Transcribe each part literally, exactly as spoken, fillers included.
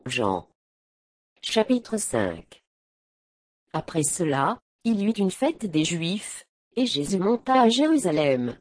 Jean. Chapitre cinq. Après cela, il y eut une fête des Juifs, et Jésus monta à Jérusalem.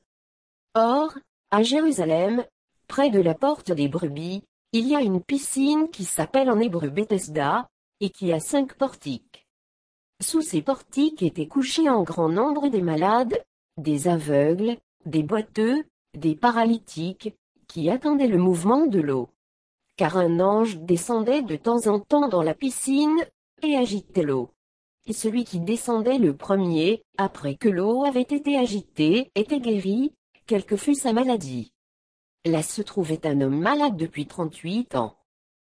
Or, à Jérusalem, près de la porte des brebis, il y a une piscine qui s'appelle en hébreu Bethesda, et qui a cinq portiques. Sous ces portiques étaient couchés en grand nombre des malades, des aveugles, des boiteux, des paralytiques, qui attendaient le mouvement de l'eau. Car un ange descendait de temps en temps dans la piscine, et agitait l'eau. Et celui qui descendait le premier, après que l'eau avait été agitée, était guéri, quelle que fût sa maladie. Là se trouvait un homme malade depuis trente-huit ans.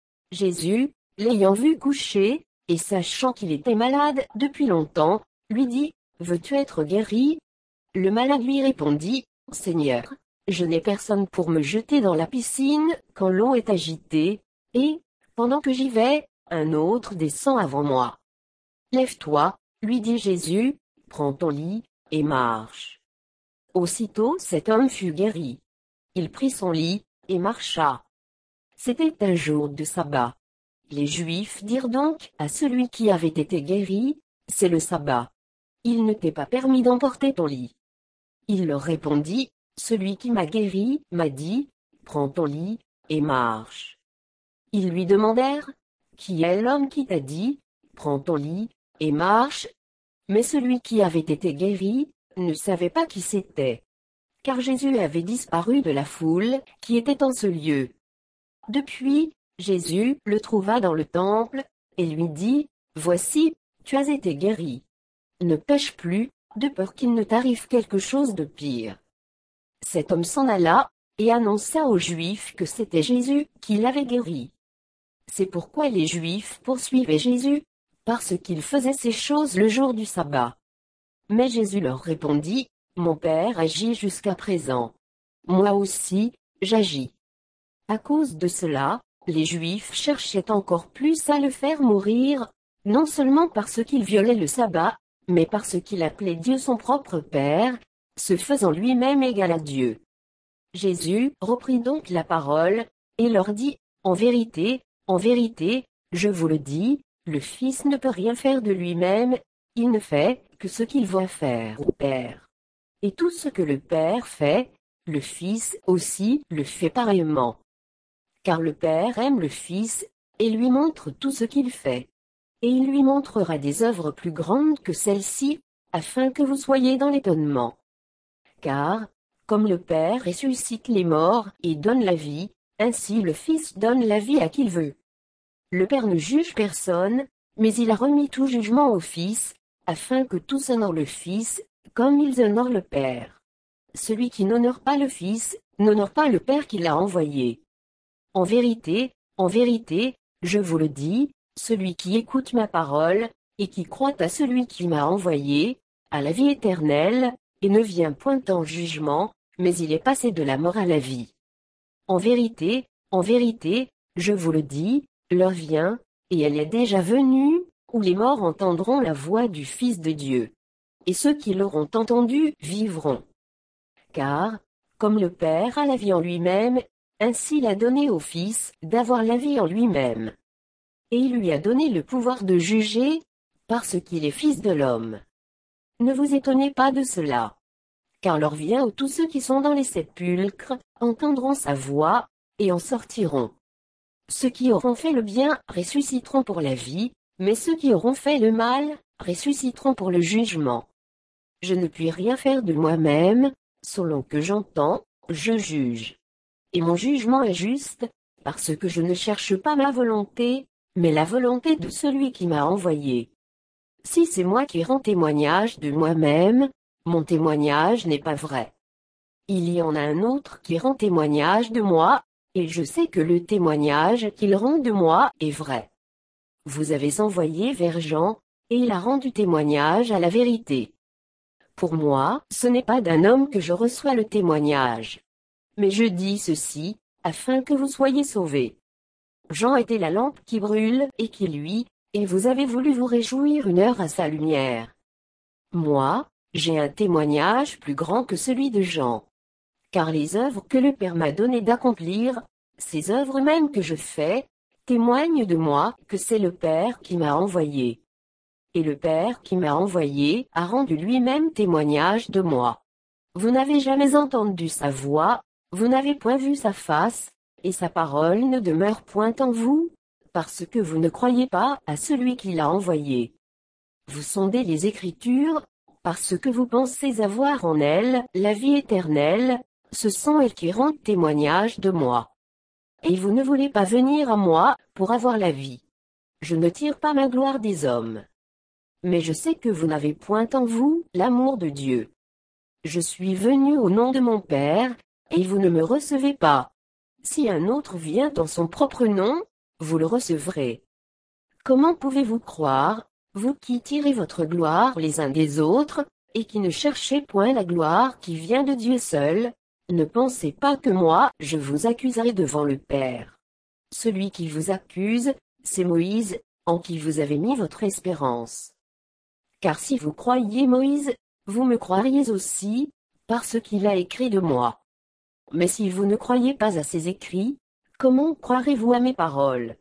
Jésus, l'ayant vu coucher, et sachant qu'il était malade depuis longtemps, lui dit, « Veux-tu être guéri ?» Le malade lui répondit, « Seigneur, je n'ai personne pour me jeter dans la piscine quand l'eau est agitée, et, pendant que j'y vais, un autre descend avant moi. Lève-toi, lui dit Jésus, prends ton lit, et marche. » Aussitôt cet homme fut guéri. Il prit son lit, et marcha. C'était un jour de sabbat. Les Juifs dirent donc à celui qui avait été guéri, « C'est le sabbat. Il ne t'est pas permis d'emporter ton lit. » Il leur répondit, « Celui qui m'a guéri m'a dit, prends ton lit, et marche. » Ils lui demandèrent, « Qui est l'homme qui t'a dit, prends ton lit, et marche ?» Mais celui qui avait été guéri ne savait pas qui c'était. Car Jésus avait disparu de la foule qui était en ce lieu. Depuis, Jésus le trouva dans le temple, et lui dit, « Voici, tu as été guéri. Ne pêche plus, de peur qu'il ne t'arrive quelque chose de pire. » Cet homme s'en alla, et annonça aux Juifs que c'était Jésus qui l'avait guéri. C'est pourquoi les Juifs poursuivaient Jésus, parce qu'il faisait ces choses le jour du sabbat. Mais Jésus leur répondit, « Mon Père agit jusqu'à présent. Moi aussi, j'agis. » À cause de cela, les Juifs cherchaient encore plus à le faire mourir, non seulement parce qu'il violait le sabbat, mais parce qu'il appelait Dieu son propre Père, se faisant lui-même égal à Dieu. Jésus reprit donc la parole, et leur dit, « En vérité, en vérité, je vous le dis, le Fils ne peut rien faire de lui-même, il ne fait que ce qu'il voit faire au Père. Et tout ce que le Père fait, le Fils aussi le fait pareillement. Car le Père aime le Fils, et lui montre tout ce qu'il fait. Et il lui montrera des œuvres plus grandes que celles-ci, afin que vous soyez dans l'étonnement. Car, comme le Père ressuscite les morts et donne la vie, ainsi le Fils donne la vie à qui il veut. Le Père ne juge personne, mais il a remis tout jugement au Fils, afin que tous honorent le Fils, comme ils honorent le Père. Celui qui n'honore pas le Fils, n'honore pas le Père qui l'a envoyé. En vérité, en vérité, je vous le dis, celui qui écoute ma parole, et qui croit à celui qui m'a envoyé, a la vie éternelle, et ne vient point en jugement, mais il est passé de la mort à la vie. En vérité, en vérité, je vous le dis, l'heure vient, et elle est déjà venue, où les morts entendront la voix du Fils de Dieu. Et ceux qui l'auront entendu vivront. Car, comme le Père a la vie en lui-même, ainsi il a donné au Fils d'avoir la vie en lui-même. Et il lui a donné le pouvoir de juger, parce qu'il est Fils de l'homme. Ne vous étonnez pas de cela. Car l'heure vient où tous ceux qui sont dans les sépulcres entendront sa voix, et en sortiront. Ceux qui auront fait le bien ressusciteront pour la vie, mais ceux qui auront fait le mal ressusciteront pour le jugement. Je ne puis rien faire de moi-même, selon que j'entends, je juge. Et mon jugement est juste, parce que je ne cherche pas ma volonté, mais la volonté de celui qui m'a envoyé. Si c'est moi qui rends témoignage de moi-même, mon témoignage n'est pas vrai. Il y en a un autre qui rend témoignage de moi, et je sais que le témoignage qu'il rend de moi est vrai. Vous avez envoyé vers Jean, et il a rendu témoignage à la vérité. Pour moi, ce n'est pas d'un homme que je reçois le témoignage. Mais je dis ceci, afin que vous soyez sauvés. Jean était la lampe qui brûle et qui luit, et vous avez voulu vous réjouir une heure à sa lumière. Moi, j'ai un témoignage plus grand que celui de Jean. Car les œuvres que le Père m'a donné d'accomplir, ces œuvres mêmes que je fais, témoigne de moi que c'est le Père qui m'a envoyé. Et le Père qui m'a envoyé a rendu lui-même témoignage de moi. Vous n'avez jamais entendu sa voix, vous n'avez point vu sa face, et sa parole ne demeure point en vous, parce que vous ne croyez pas à celui qui l'a envoyé. Vous sondez les Écritures, parce que vous pensez avoir en elles la vie éternelle, ce sont elles qui rendent témoignage de moi. Et vous ne voulez pas venir à moi, pour avoir la vie. Je ne tire pas ma gloire des hommes. Mais je sais que vous n'avez point en vous l'amour de Dieu. Je suis venu au nom de mon Père, et vous ne me recevez pas. Si un autre vient en son propre nom, vous le recevrez. Comment pouvez-vous croire, vous qui tirez votre gloire les uns des autres, et qui ne cherchez point la gloire qui vient de Dieu seul, ne pensez pas que moi, je vous accuserai devant le Père. Celui qui vous accuse, c'est Moïse, en qui vous avez mis votre espérance. Car si vous croyiez Moïse, vous me croiriez aussi, parce qu'il a écrit de moi. Mais si vous ne croyez pas à ses écrits, comment croirez-vous à mes paroles?